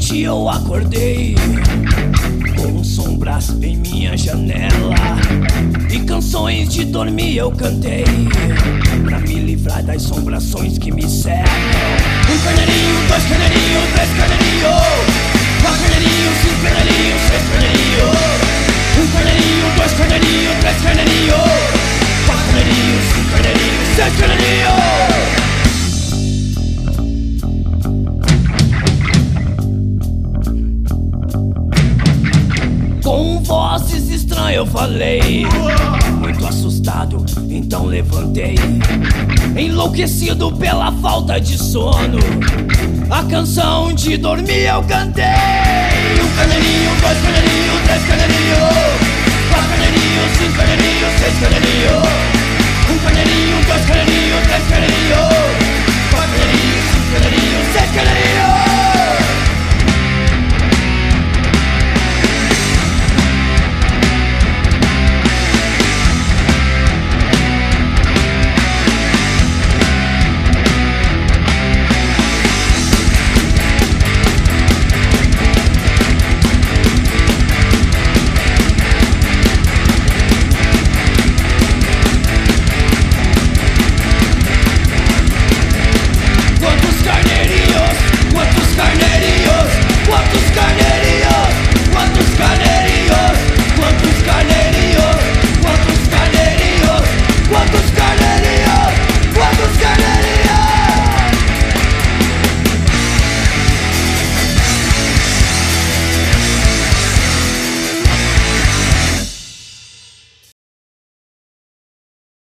noite eu acordei com sombras em minha janela e canções de dormir eu cantei pra me livrar das assombrações que me cercam. Um carneirinho, dois carneirinhos, três carneirinhos, quatro carneirinhos, cinco carneirinhos, seis carneirinhos. Um carneirinho, dois carneirinhos, três carneirinhos, quatro carneirinhos, cinco carneirinhos, seis carneirinhos. Com vozes estranhas eu falei, muito assustado, então levantei, enlouquecido pela falta de sono. A canção de dormir eu cantei. Um carneirinho, dois carneirinhos, três carneirinhos, quatro carneirinhos, cinco carneirinhos, seis carneirinhos. Um carneirinho, dois carneirinhos, três carneirinhos, quatro carneirinhos, cinco carneirinhos, seis carneirinhos.